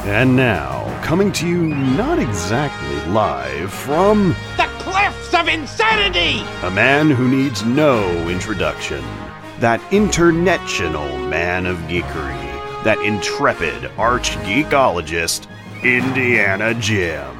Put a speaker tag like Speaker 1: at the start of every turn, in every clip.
Speaker 1: And now, coming to you not exactly live from
Speaker 2: the cliffs of insanity!
Speaker 1: A man who needs no introduction. That international man of geekery. That intrepid arch-geekologist, Indiana Jim.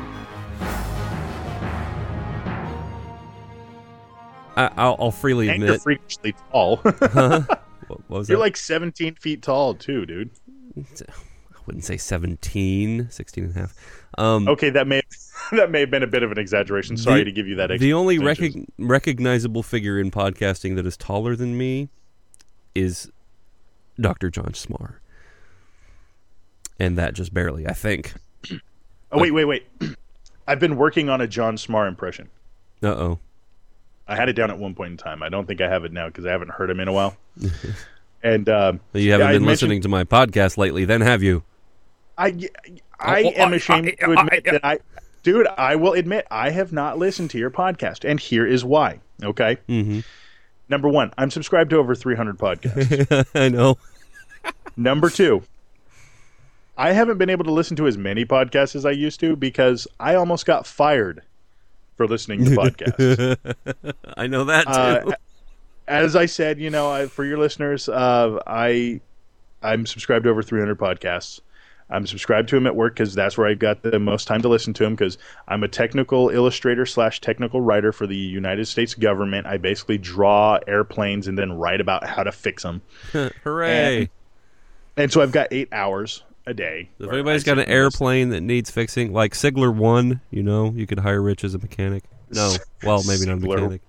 Speaker 3: I'll freely
Speaker 4: And
Speaker 3: admit.
Speaker 4: you're freakishly tall.
Speaker 3: What was
Speaker 4: You're
Speaker 3: that?
Speaker 4: like 17 feet tall, too, dude.
Speaker 3: I wouldn't say 16 and a half.
Speaker 4: Okay, that may have been a bit of an exaggeration. Sorry to give you that extra.
Speaker 3: The only
Speaker 4: inches.
Speaker 3: recognizable figure in podcasting that is taller than me is Dr. John Smar. And that just barely, I think.
Speaker 4: Oh, wait. I've been working on a John Smar impression.
Speaker 3: Uh-oh.
Speaker 4: I had it down at one point in time. I don't think I have it now because I haven't heard him in a while. And
Speaker 3: You haven't been listening to my podcast lately, then have you?
Speaker 4: I am ashamed to admit that I will admit I have not listened to your podcast, and here is why. Okay.
Speaker 3: Mm-hmm.
Speaker 4: Number one, I'm subscribed to over 300 podcasts.
Speaker 3: I know.
Speaker 4: Number two, I haven't been able to listen to as many podcasts as I used to because I almost got fired for listening to podcasts.
Speaker 3: I know that too.
Speaker 4: As I said, for your listeners, I'm subscribed to over 300 podcasts. I'm subscribed to them at work because that's where I got the most time to listen to them because I'm a technical illustrator / technical writer for the United States government. I basically draw airplanes and then write about how to fix them.
Speaker 3: Hooray.
Speaker 4: And so I've got 8 hours a day.
Speaker 3: If anybody's got an airplane that needs fixing, like Sigler 1, you could hire Rich as a mechanic. No, well, maybe not a mechanic.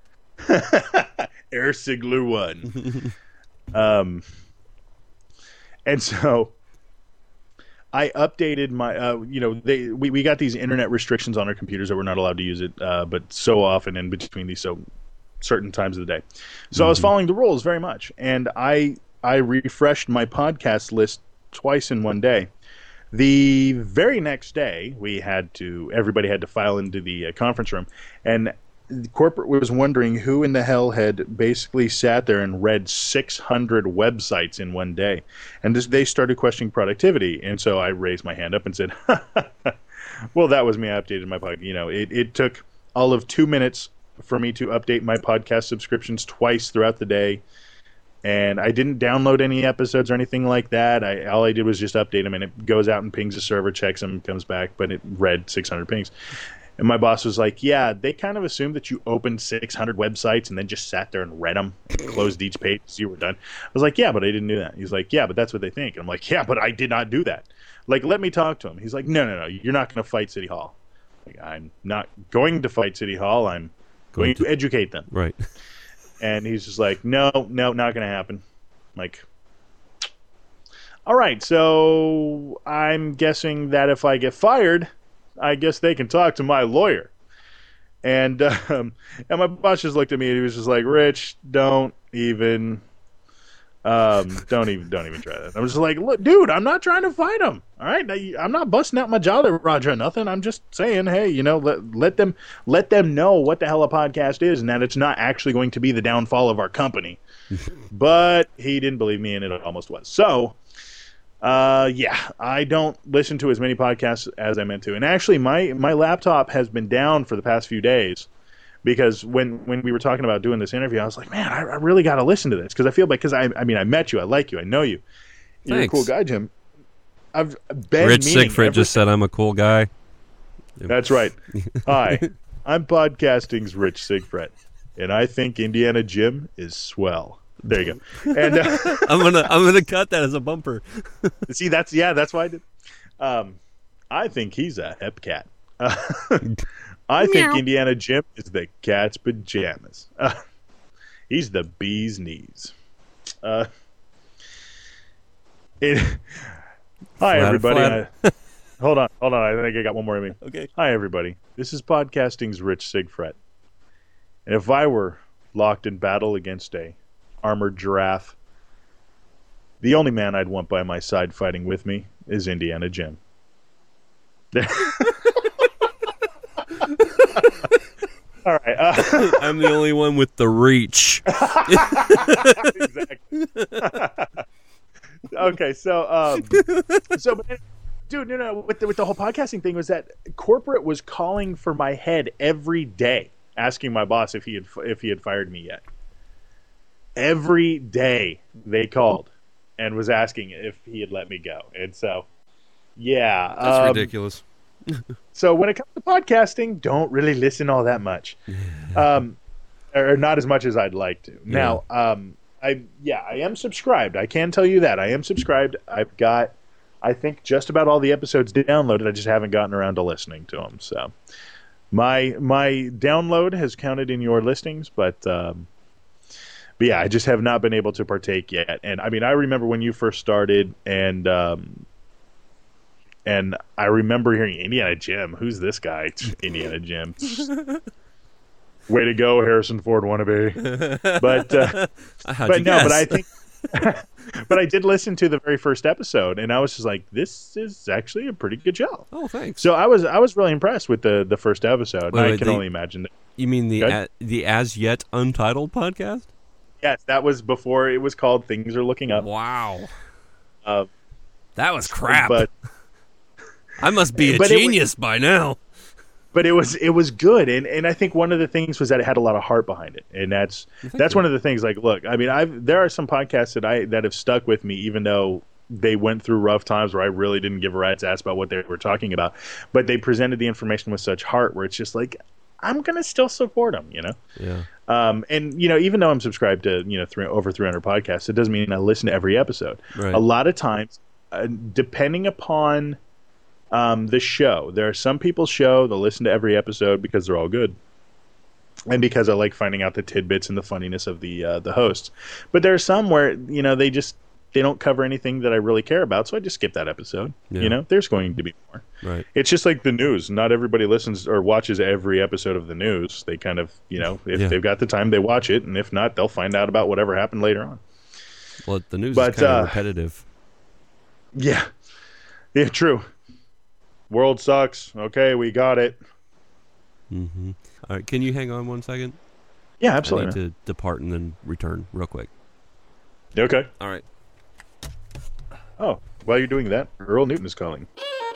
Speaker 4: Air Sigler 1. And so I updated my, we got these internet restrictions on our computers that we're not allowed to use it, but so often in between these certain times of the day. So I was following the rules very much, and I refreshed my podcast list twice in one day. The very next day, everybody had to file into the conference room, and the corporate was wondering who in the hell had basically sat there and read 600 websites in one day. And they started questioning productivity. And so I raised my hand up and said, well, that was me. I updated my podcast. It took all of 2 minutes for me to update my podcast subscriptions twice throughout the day. And I didn't download any episodes or anything like that. All I did was just update them, and it goes out and pings the server, checks them, comes back, but it read 600 pings. And my boss was like, yeah, they kind of assumed that you opened 600 websites and then just sat there and read them, closed each page as you were done. I was like, yeah, but I didn't do that. He's like, yeah, but that's what they think. And I'm like, yeah, but I did not do that. Like, let me talk to him. He's like, no, you're not going to fight City Hall. Like, I'm not going to fight City Hall. I'm going to educate them.
Speaker 3: Right.
Speaker 4: And he's just like, no, not going to happen. I'm like, all right, so I'm guessing that if I get fired, I guess they can talk to my lawyer. And my boss just looked at me and he was just like, Rich, don't even try that. I was just like, look, dude, I'm not trying to fight him. All right, I'm not busting out my Jolly Roger or nothing. I'm just saying, hey, let them know what the hell a podcast is and that it's not actually going to be the downfall of our company. But he didn't believe me, and it almost was. So, I don't listen to as many podcasts as I meant to. And actually, my laptop has been down for the past few days because when we were talking about doing this interview, I was like, man, I really got to listen to this because I feel like, because I met you, I like you, I know you. You're
Speaker 3: Thanks.
Speaker 4: a cool guy, Jim. I've been
Speaker 3: Rich Siegfried just said I'm a cool guy.
Speaker 4: That's right. Hi, I'm podcasting's Rich Siegfried, and I think Indiana Jim is swell. There you go. And
Speaker 3: I'm gonna cut that as a bumper.
Speaker 4: see, that's why I did. I think he's a hep cat. I think Indiana Jim is the cat's pajamas. He's the bee's knees. Hi, everybody. Hold on. I think I got one more in me.
Speaker 3: Okay.
Speaker 4: Hi, everybody. This is podcasting's Rich Siegfried. And if I were locked in battle against a armored giraffe, the only man I'd want by my side fighting with me is Indiana Jim. All right.
Speaker 3: I'm the only one with the reach.
Speaker 4: Exactly. Okay, so dude, no. With the whole podcasting thing was that corporate was calling for my head every day, asking my boss if he had fired me yet. Every day they called and was asking if he had let me go, and so yeah,
Speaker 3: That's ridiculous.
Speaker 4: So when it comes to podcasting, don't really listen all that much, or not as much as I'd like to.
Speaker 3: Yeah.
Speaker 4: Now, I am subscribed. I can tell you that I am subscribed. I've got, I think, just about all the episodes downloaded. I just haven't gotten around to listening to them. So my download has counted in your listings, but yeah, I just have not been able to partake yet. And I mean, I remember when you first started, and I remember hearing Indiana Jim. Who's this guy? Indiana Jim. Way to go, Harrison Ford wannabe. But I think, but I did listen to the very first episode, and I was just like, this is actually a pretty good show.
Speaker 3: Oh, thanks.
Speaker 4: So I was really impressed with the first episode.
Speaker 3: Wait,
Speaker 4: I can only imagine that.
Speaker 3: You mean the As Yet Untitled podcast?
Speaker 4: Yes, that was before it was called Things Are Looking Up.
Speaker 3: Wow.
Speaker 4: Uh,
Speaker 3: That was crap.
Speaker 4: But
Speaker 3: I must be a genius by now.
Speaker 4: But it was good, and I think one of the things was that it had a lot of heart behind it, and that's one of the things. Like, look, I mean, there are some podcasts that have stuck with me, even though they went through rough times where I really didn't give a rat's ass about what they were talking about, but they presented the information with such heart, where it's just like, I'm gonna still support them, you know.
Speaker 3: Yeah.
Speaker 4: And you know, even though I'm subscribed to over 300 podcasts, it doesn't mean I listen to every episode.
Speaker 3: Right.
Speaker 4: A lot of times, depending upon the show, there are some people's show they'll listen to every episode because they're all good, and because I like finding out the tidbits and the funniness of the hosts. But there are some where they don't cover anything that I really care about, so I just skip that episode.
Speaker 3: Yeah.
Speaker 4: You know, there's going to be more.
Speaker 3: Right.
Speaker 4: It's just like the news. Not everybody listens or watches every episode of the news. They kind of, if they've got the time, they watch it, and if not, they'll find out about whatever happened later on.
Speaker 3: Well, the news is kind of repetitive.
Speaker 4: Yeah, true. World sucks. Okay, we got it.
Speaker 3: Mm-hmm. All right, can you hang on 1 second?
Speaker 4: Yeah, absolutely.
Speaker 3: I need to depart and then return real quick.
Speaker 4: Okay.
Speaker 3: All right.
Speaker 4: Oh, while you're doing that, Earl Newton is calling.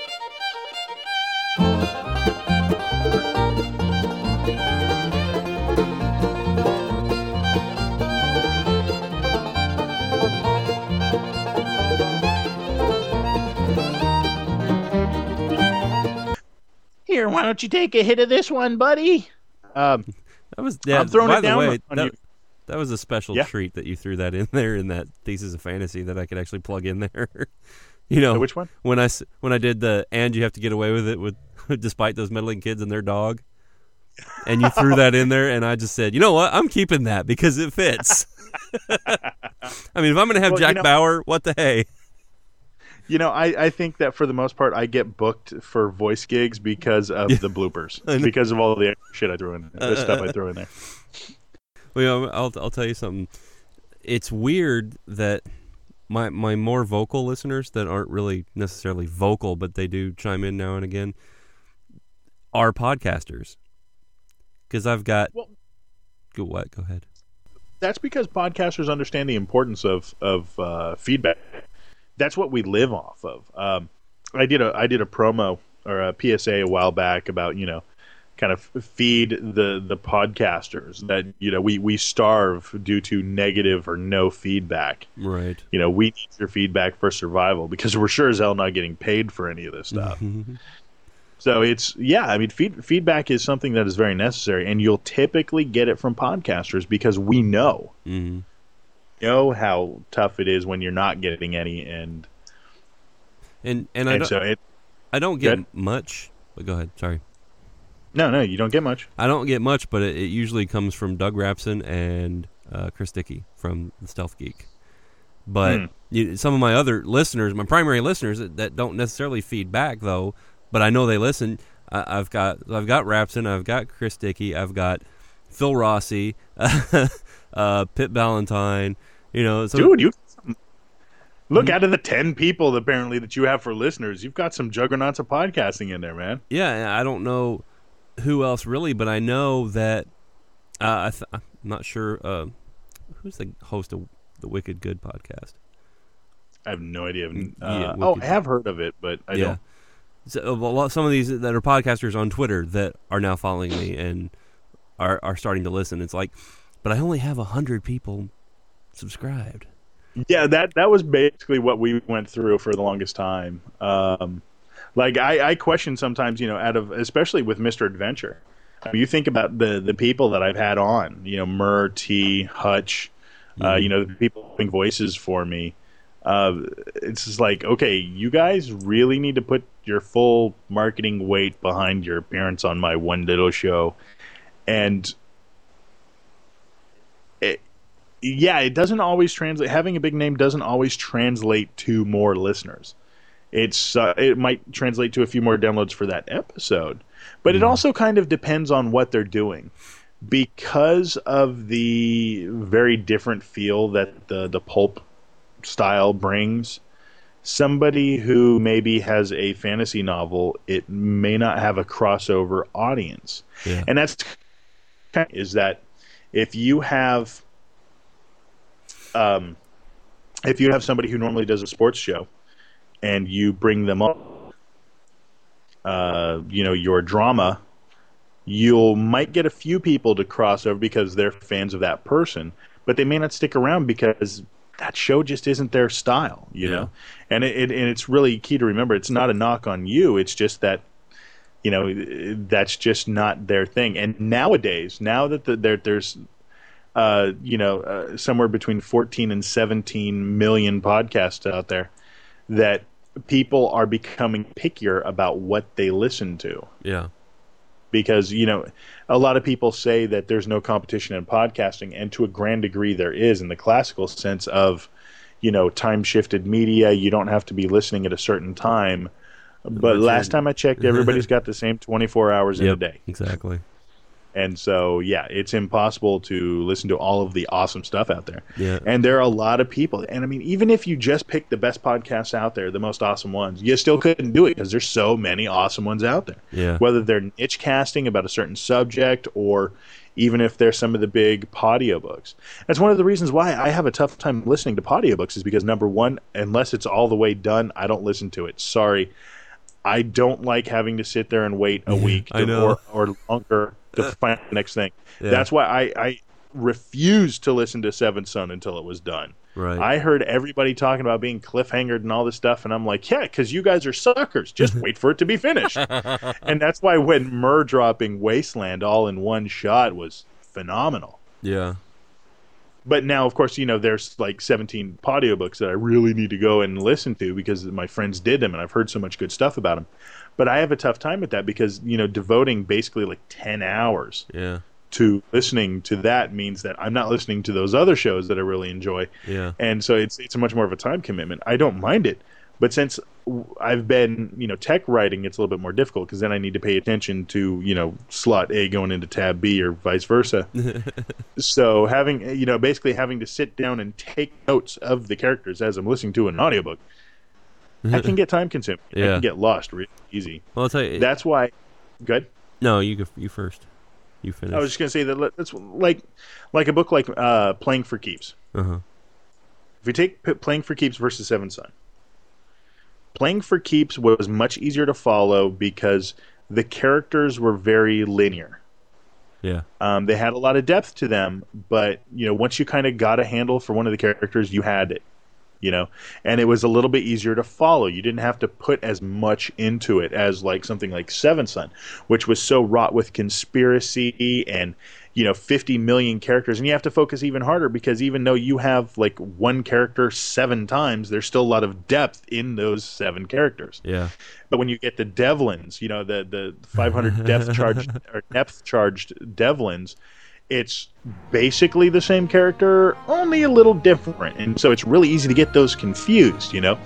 Speaker 2: Here, why don't you take a hit of this one, buddy?
Speaker 3: That was. Yeah,
Speaker 4: I'm throwing
Speaker 3: by
Speaker 4: it
Speaker 3: the
Speaker 4: down
Speaker 3: way,
Speaker 4: on you.
Speaker 3: that was a special treat that you threw that in there in that Thesis of Fantasy that I could actually plug in there. You know,
Speaker 4: which one?
Speaker 3: When I did the "and you have to get away with it" with despite those meddling kids and their dog, and you threw that in there, and I just said, you know what, I'm keeping that because it fits. I mean, if I'm going to have Jack Bauer, what the hey?
Speaker 4: You know, I think that for the most part, I get booked for voice gigs because of the bloopers, because of all the extra shit I threw in there, the stuff I threw in there.
Speaker 3: Well, you know, I'll tell you something. It's weird that my more vocal listeners that aren't really necessarily vocal, but they do chime in now and again, are podcasters. Because I've got...
Speaker 4: Well,
Speaker 3: Go ahead.
Speaker 4: That's because podcasters understand the importance of feedback. That's what we live off of. I did a promo or a PSA a while back about, kind of feed the podcasters that, we starve due to negative or no feedback.
Speaker 3: Right.
Speaker 4: We need your feedback for survival because we're sure as hell not getting paid for any of this stuff. So feedback is something that is very necessary, and you'll typically get it from podcasters because we know.
Speaker 3: Mm-hmm.
Speaker 4: Know how tough it is when you're not getting any, and
Speaker 3: I don't get much. But go ahead. Sorry.
Speaker 4: No, you don't get much.
Speaker 3: I don't get much, but it usually comes from Doug Rapson and Chris Dickey from the Stealth Geek. But some of my other listeners, my primary listeners that don't necessarily feed back though, but I know they listen. I've got Rapson, I've got Chris Dickey, I've got Phil Rossi. Pip Ballantyne,
Speaker 4: dude, you look out of the 10 people apparently that you have for listeners, you've got some juggernauts of podcasting in there, man.
Speaker 3: Yeah, I don't know who else really, but I know that I'm not sure who's the host of the Wicked Good podcast.
Speaker 4: I have no idea. I have heard of it, but I don't.
Speaker 3: some of these that are podcasters on Twitter that are now following me and are starting to listen. It's like, but I only have 100 people subscribed.
Speaker 4: Yeah, that was basically what we went through for the longest time. Like I question sometimes, especially with Mr. Adventure. I mean, you think about the people that I've had on, Murr, T, Hutch, the people doing voices for me. It's just like, okay, you guys really need to put your full marketing weight behind your appearance on my one little show. And it doesn't always translate. Having a big name doesn't always translate to more listeners. It might translate to a few more downloads for that episode, but it also kind of depends on what they're doing, because of the very different feel that the pulp style brings. Somebody who maybe has a fantasy novel, it may not have a crossover audience, and that's is that if you have somebody who normally does a sports show and you bring them up, your drama, you might get a few people to cross over because they're fans of that person, but they may not stick around because that show just isn't their style, know? And it's really key to remember, it's not a knock on you, it's just that, that's just not their thing. And nowadays, now that there's somewhere between 14 and 17 million podcasts out there, that people are becoming pickier about what they listen to. Yeah. Because, a lot of people say that there's no competition in podcasting, and to a grand degree there is, in the classical sense of, time-shifted media. You don't have to be listening at a certain time. But last time I checked, everybody's got the same 24 hours in a day.
Speaker 3: Exactly.
Speaker 4: And so, it's impossible to listen to all of the awesome stuff out there.
Speaker 3: Yeah.
Speaker 4: And there are a lot of people. And I mean, even if you just pick the best podcasts out there, the most awesome ones, you still couldn't do it because there's so many awesome ones out there.
Speaker 3: Yeah.
Speaker 4: Whether they're niche casting about a certain subject, or even if they're some of the big audiobooks. That's one of the reasons why I have a tough time listening to audiobooks, is because, number one, unless it's all the way done, I don't listen to it. Sorry. I don't like having to sit there and wait a week or longer to find the next thing. Yeah. That's why I refused to listen to Seventh Son until it was done.
Speaker 3: Right.
Speaker 4: I heard everybody talking about being cliffhangered and all this stuff, and I'm like, yeah, because you guys are suckers. Just wait for it to be finished. And that's why when Murr dropping Wasteland all in one shot was phenomenal.
Speaker 3: Yeah.
Speaker 4: But now, of course, there's like 17 audiobooks that I really need to go and listen to because my friends did them and I've heard so much good stuff about them. But I have a tough time with that because, devoting basically like 10 hours to listening to that means that I'm not listening to those other shows that I really enjoy.
Speaker 3: Yeah.
Speaker 4: And so it's a much more of a time commitment. I don't mind it. But since I've been, tech writing, it's a little bit more difficult because then I need to pay attention to, slot A going into tab B or vice versa. So having to sit down and take notes of the characters as I'm listening to an audiobook, I can get time consuming. I can get lost really easy.
Speaker 3: Well, I'll tell you.
Speaker 4: That's why. Good.
Speaker 3: No, you first. You finish.
Speaker 4: I was just going to say that that's like a book like Playing for Keeps.
Speaker 3: Uh-huh.
Speaker 4: If we take Playing for Keeps versus Seventh Son, Playing for Keeps was much easier to follow because the characters were very linear.
Speaker 3: Yeah.
Speaker 4: They had a lot of depth to them, but once you kind of got a handle for one of the characters, you had it. And it was a little bit easier to follow. You didn't have to put as much into it as like something like Seventh Son, which was so wrought with conspiracy and 50 million characters, and you have to focus even harder because even though you have like one character 7 times, there's still a lot of depth in those 7 characters.
Speaker 3: Yeah.
Speaker 4: But when you get the Devlins, the 500 depth charged Devlins, it's basically the same character, only a little different, and so it's really easy to get those confused.
Speaker 3: Yeah.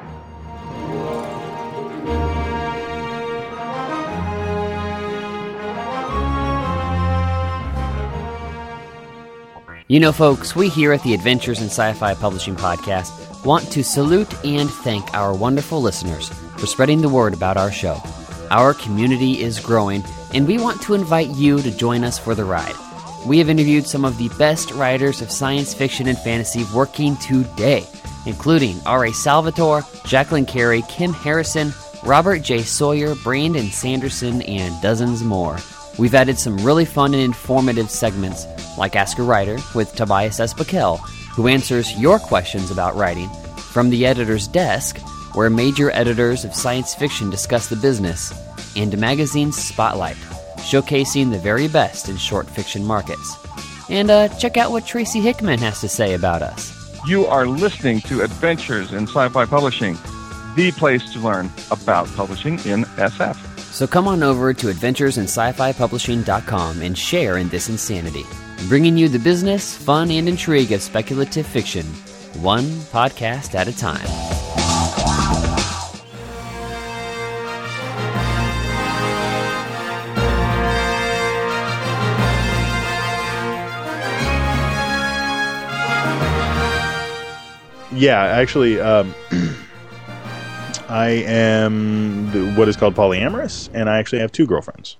Speaker 5: Folks, we here at the Adventures in Sci-Fi Publishing Podcast want to salute and thank our wonderful listeners for spreading the word about our show. Our community is growing, and we want to invite you to join us for the ride. We have interviewed some of the best writers of science fiction and fantasy working today, including R.A. Salvatore, Jacqueline Carey, Kim Harrison, Robert J. Sawyer, Brandon Sanderson, and dozens more. We've added some really fun and informative segments, like Ask a Writer with Tobias S. Bakel, who answers your questions about writing, From the Editor's Desk, where major editors of science fiction discuss the business, and Magazine's Spotlight, showcasing the very best in short fiction markets. And check out what Tracy Hickman has to say about us.
Speaker 6: You are listening to Adventures in Sci-Fi Publishing, the place to learn about publishing in SF.
Speaker 5: So come on over to adventuresinSciFiPublishing.com and share in this insanity, bringing you the business, fun, and intrigue of speculative fiction, one podcast at a time.
Speaker 4: Yeah, actually, I am what is called polyamorous, and I actually have 2 girlfriends.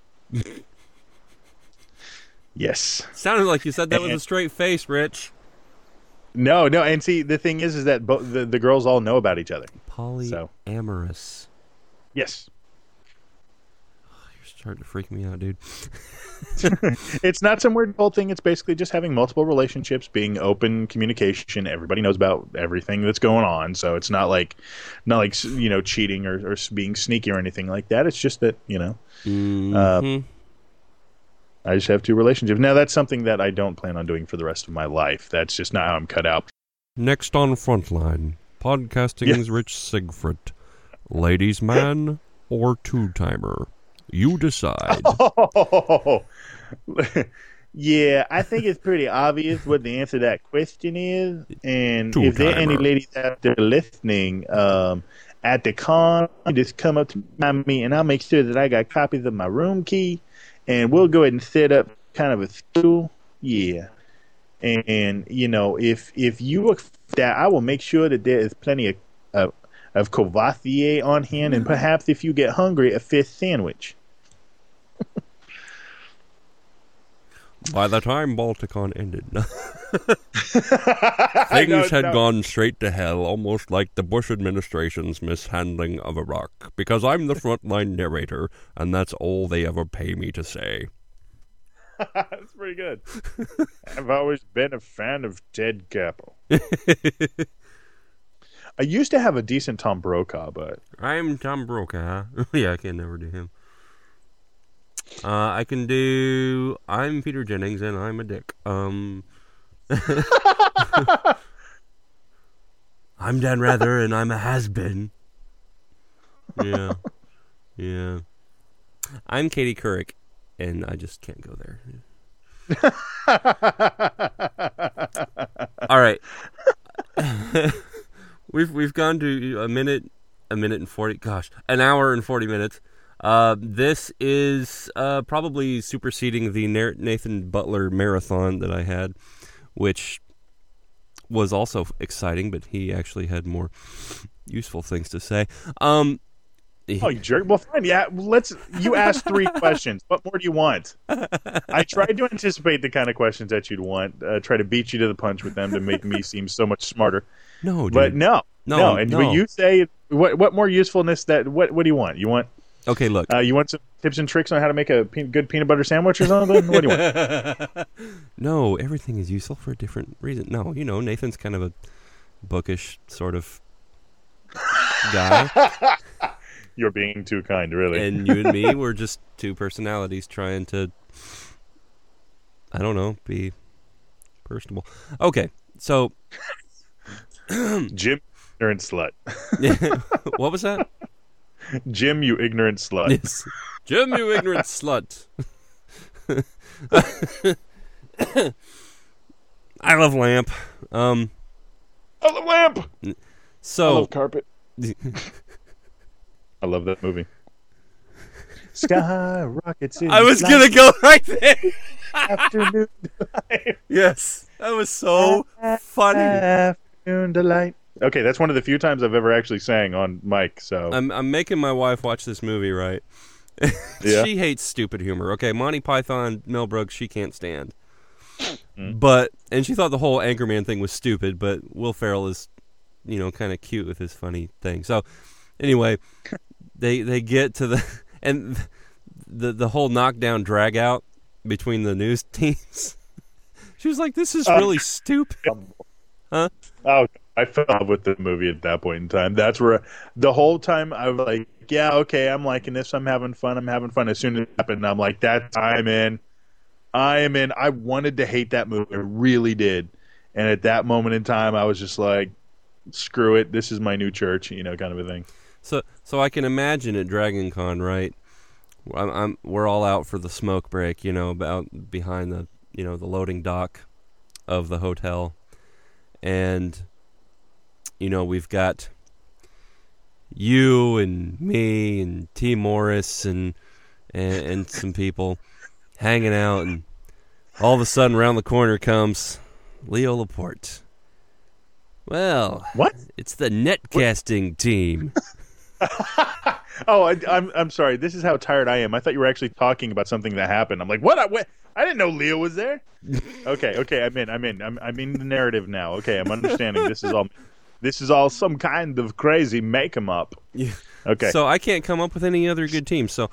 Speaker 4: Yes.
Speaker 3: Sounded like you said that with a straight face, Rich.
Speaker 4: No, and see, the thing is that the girls all know about each other.
Speaker 3: Polyamorous.
Speaker 4: Yes.
Speaker 3: You're starting to freak me out, dude.
Speaker 4: It's not some weird whole thing. It's basically just having multiple relationships, being open communication. Everybody knows about everything that's going on, so it's not like cheating or being sneaky or anything like that. It's just that I just have 2 relationships. Now that's something that I don't plan on doing for the rest of my life. That's just not how I'm cut out.
Speaker 3: Next on Frontline, podcasting's Rich Siegfried, ladies man or 2-timer. You decide.
Speaker 4: Oh, yeah, I think it's pretty obvious what the answer to that question is. And if there are any ladies out there listening at the con, just come up to me and I'll make sure that I got copies of my room key. And we'll go ahead and set up kind of a stool. Yeah. And if you look for that, I will make sure that there is plenty of Courvoisier on hand, and perhaps if you get hungry, a fish sandwich.
Speaker 3: By the time Balticon ended, things had gone straight to hell, almost like the Bush administration's mishandling of Iraq, because I'm the frontline narrator, and that's all they ever pay me to say.
Speaker 4: That's pretty good. I've always been a fan of Ted Kappel. I used to have a decent Tom Brokaw, but...
Speaker 3: I'm Tom Brokaw. Yeah, I can never do him. I can do... I'm Peter Jennings, and I'm a dick. I'm Dan Rather, and I'm a has-been. Yeah. I'm Katie Couric, and I just can't go there. All right. We've gone to a minute and 40. Gosh, an hour and 40 minutes. This is probably superseding the Nathan Butler marathon that I had, which was also exciting, but he actually had more useful things to say.
Speaker 4: Oh, you jerk. Well, fine. Yeah, you asked 3 questions. What more do you want? I tried to anticipate the kind of questions that you'd want, try to beat you to the punch with them to make me seem so much smarter.
Speaker 3: No, dude.
Speaker 4: But no. And when you say, what more usefulness what do you want? You want...
Speaker 3: Okay, look.
Speaker 4: You want some tips and tricks on how to make a good peanut butter sandwich or something? What do you want?
Speaker 3: No, everything is useful for a different reason. No, Nathan's kind of a bookish sort of guy.
Speaker 4: You're being too kind, really.
Speaker 3: And you and me were just 2 personalities trying to, I don't know, be personable. Okay, so...
Speaker 4: Jim, ignorant slut.
Speaker 3: What was that?
Speaker 4: Jim, you ignorant slut.
Speaker 3: Yes. Jim, you ignorant slut. I love Lamp.
Speaker 4: I love Lamp.
Speaker 3: So
Speaker 4: I love Carpet. I love that movie. Sky rockets in
Speaker 3: I was gonna go right there.
Speaker 4: Afternoon delight.
Speaker 3: Yes, that was so funny.
Speaker 4: Afternoon delight. Okay, that's one of the few times I've ever actually sang on mic. So
Speaker 3: I'm making my wife watch this movie, right?
Speaker 4: Yeah.
Speaker 3: She hates stupid humor. Okay, Monty Python, Mel Brooks, she can't stand.
Speaker 4: Mm.
Speaker 3: And she thought the whole Anchorman thing was stupid, but Will Ferrell is, kind of cute with his funny thing. So, anyway, they get to the and the whole knockdown drag out between the news teams. She was like, "This is really stupid." Huh?
Speaker 4: Oh, I fell in love with the movie at that point in time. That's where the whole time I was like, "Yeah, okay, I'm liking this. I'm having fun. As soon as it happened, I'm like, I'm in. I wanted to hate that movie. I really did. And at that moment in time, I was just like, screw it. This is my new church, kind of a thing.
Speaker 3: So I can imagine at Dragon Con, right? We're all out for the smoke break, about behind the, the loading dock of the hotel. And, we've got you and me and T. Morris and some people hanging out, and all of a sudden around the corner comes Leo Laporte. Well,
Speaker 4: what?
Speaker 3: It's the netcasting team.
Speaker 4: Oh, I'm sorry. This is how tired I am. I thought you were actually talking about something that happened. I'm like, what? I didn't know Leo was there. Okay. I'm in. I'm in the narrative now. Okay, I'm understanding. This is all some kind of crazy make 'em up.
Speaker 3: Yeah.
Speaker 4: Okay.
Speaker 3: So I can't come up with any other good team. So.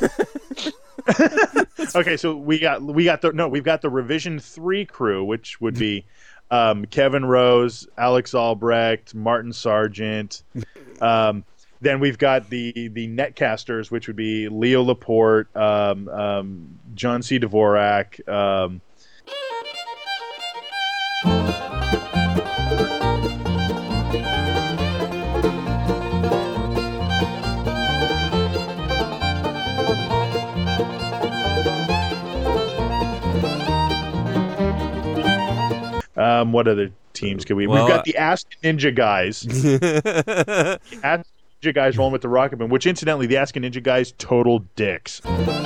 Speaker 4: Okay, so we've got the Revision 3 crew, which would be Kevin Rose, Alex Albrecht, Martin Sargent. Then we've got the netcasters, which would be Leo Laporte, John C. Dvorak. What other teams can we?
Speaker 3: Well,
Speaker 4: we've got the Ask Ninja guys. The Ask Ninja guys rolling with the Rocketman, which incidentally, the Ask Ninja guys, total dicks.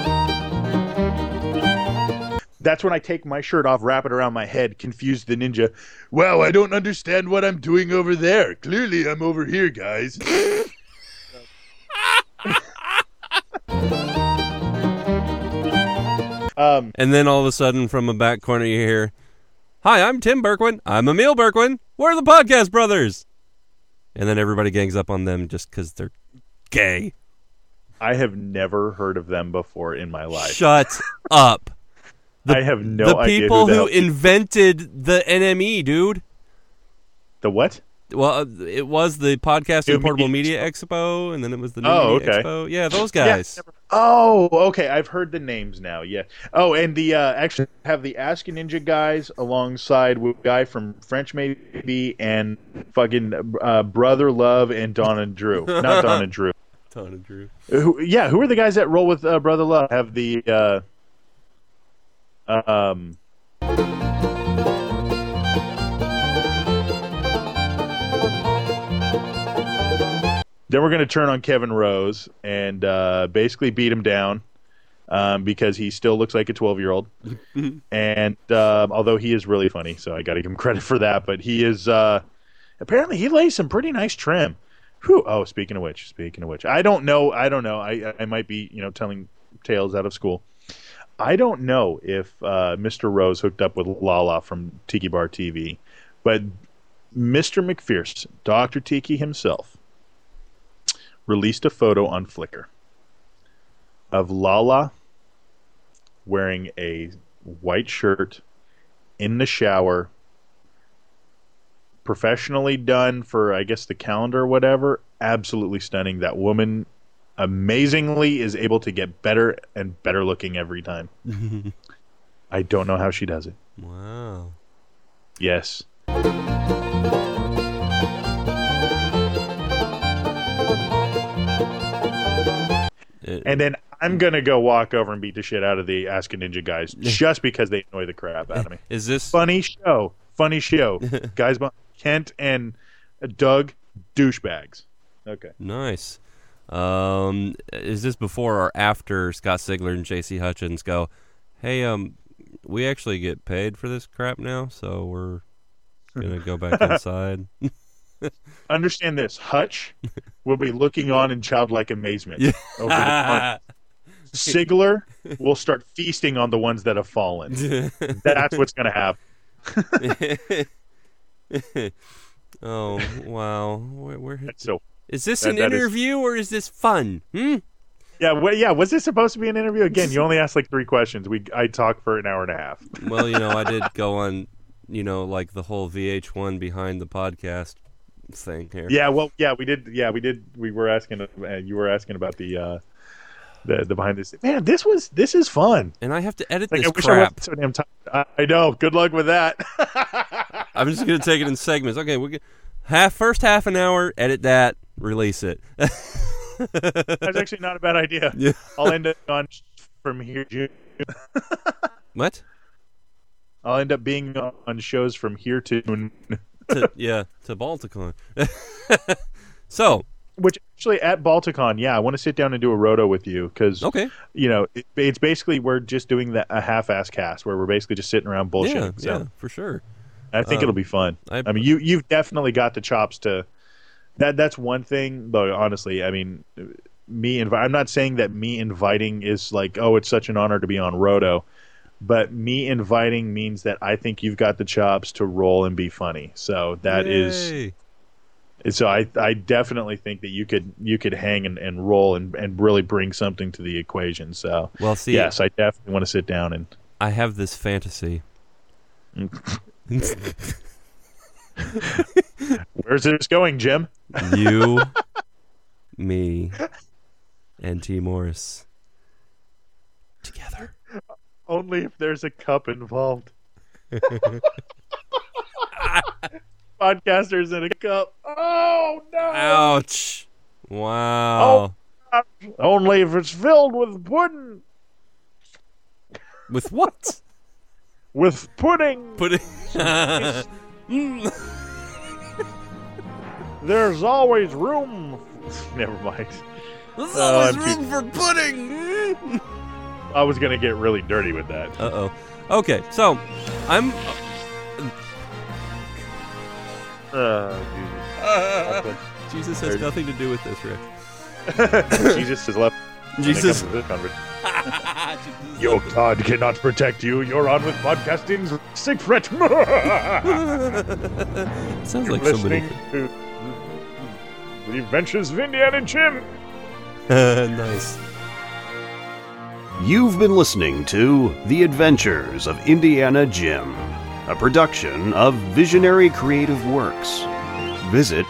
Speaker 4: That's when I take my shirt off, wrap it around my head, confuse the ninja. Wow, I don't understand what I'm doing over there. Clearly, I'm over here, guys.
Speaker 3: And then all of a sudden, from a back corner, you hear, "Hi, I'm Tim Berkwin. I'm Emil Berkwin. We're the Podcast Brothers." And then everybody gangs up on them just because they're gay.
Speaker 4: I have never heard of them before in my life.
Speaker 3: Shut up.
Speaker 4: I have no
Speaker 3: the
Speaker 4: idea
Speaker 3: people
Speaker 4: who
Speaker 3: who invented the NME, dude.
Speaker 4: The what?
Speaker 3: Well, it was the Podcast and Portable Media Expo, and then it was the New Media Expo. Yeah, those guys.
Speaker 4: Yeah. Oh, okay. I've heard the names now. Yeah. Oh, and the actually have the Ask a Ninja guys alongside with a guy from French Maybe and fucking Brother Love and Don and Drew. Not Don and Drew.
Speaker 3: Don and Drew.
Speaker 4: Who are the guys that roll with Brother Love? Have the Then we're going to turn on Kevin Rose and basically beat him down because he still looks like a 12-year-old. And although he is really funny, so I got to give him credit for that. But he is apparently he lays some pretty nice trim. Whew. Oh, speaking of which, I don't know. I might be telling tales out of school. I don't know if Mr. Rose hooked up with Lala from Tiki Bar TV, but Mr. McPherson, Dr. Tiki himself, released a photo on Flickr of Lala wearing a white shirt in the shower, professionally done for, I guess, the calendar or whatever. Absolutely stunning. That woman amazingly is able to get better and better looking every time. I don't know how she does it.
Speaker 3: Wow.
Speaker 4: Yes. And then I'm going to go walk over and beat the shit out of the Ask a Ninja guys just because they annoy the crap out of me.
Speaker 3: Is this
Speaker 4: funny show? Guys, Kent and Doug, douchebags. Okay.
Speaker 3: Nice. Is this before or after Scott Sigler and J.C. Hutchins go, "Hey, we actually get paid for this crap now, so we're going to go back inside"?
Speaker 4: Understand this. Hutch will be looking on in childlike amazement. Yeah. Over the Sigler will start feasting on the ones that have fallen. That's what's going to happen.
Speaker 3: Oh, wow.
Speaker 4: That's so
Speaker 3: Is this
Speaker 4: That
Speaker 3: an
Speaker 4: is-
Speaker 3: interview or is this fun?
Speaker 4: Yeah, was this supposed to be an interview? Again, you only asked like 3 questions. I talked for an hour and a half.
Speaker 3: Well, I did go on, like the whole VH1 behind the podcast thing here.
Speaker 4: Yeah, well, we did. We were asking. You were asking about the behind this. Man, this is fun.
Speaker 3: And I have to edit
Speaker 4: Like,
Speaker 3: this
Speaker 4: I wish
Speaker 3: crap.
Speaker 4: I wasn't so damn tired. I know. Good luck with that.
Speaker 3: I'm just going to take it in segments. Okay, first half an hour, edit that, release it.
Speaker 4: That's actually not a bad idea.
Speaker 3: Yeah.
Speaker 4: I'll end up on from here.
Speaker 3: What?
Speaker 4: I'll end up being on shows from here to
Speaker 3: To Balticon. So,
Speaker 4: which actually at Balticon, I want to sit down and do a roto with you because
Speaker 3: okay.
Speaker 4: It's basically we're just doing a half-ass cast where we're basically just sitting around bullshitting.
Speaker 3: Yeah, for sure.
Speaker 4: I think it'll be fun.
Speaker 3: I
Speaker 4: mean, you've definitely got the chops to. That's one thing, though. Honestly, I mean, I'm not saying that me inviting is like, oh, it's such an honor to be on Roto, but me inviting means that I think you've got the chops to roll and be funny. So that is.
Speaker 3: Yay.
Speaker 4: So I definitely think that you could hang and roll and really bring something to the equation. So
Speaker 3: Well, see,
Speaker 4: yes, I definitely want to sit down and.
Speaker 3: I have this fantasy.
Speaker 4: Where's this going, Jim?
Speaker 3: You, me, and T. Morris together.
Speaker 4: Only if there's a cup involved. Podcasters in a cup. Oh no!
Speaker 3: Ouch! Wow.
Speaker 4: Only if it's filled with pudding.
Speaker 3: With what?
Speaker 4: With pudding.
Speaker 3: Pudding.
Speaker 4: There's always room. Never mind.
Speaker 3: There's
Speaker 4: always
Speaker 3: room for pudding.
Speaker 4: I was gonna get really dirty with that.
Speaker 3: Uh-oh. Okay, so I'm. Jesus has nothing to do with this, Rick.
Speaker 4: Jesus has left.
Speaker 3: Jesus.
Speaker 4: When it comes to this conversation. Your God cannot protect you. You're on with podcasting's secret.
Speaker 3: Sounds like
Speaker 4: listening
Speaker 3: somebody.
Speaker 4: to The Adventures of Indiana Jim.
Speaker 3: Nice.
Speaker 1: You've been listening to The Adventures of Indiana Jim, a production of Visionary Creative Works. Visit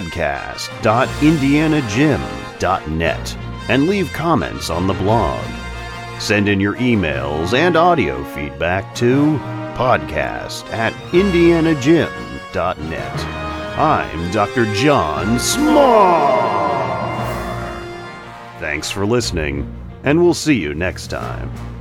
Speaker 1: podcast.indianajim.net and leave comments on the blog. Send in your emails and audio feedback to podcast@indianajim.net. I'm Dr. John Small. Thanks for listening, and we'll see you next time.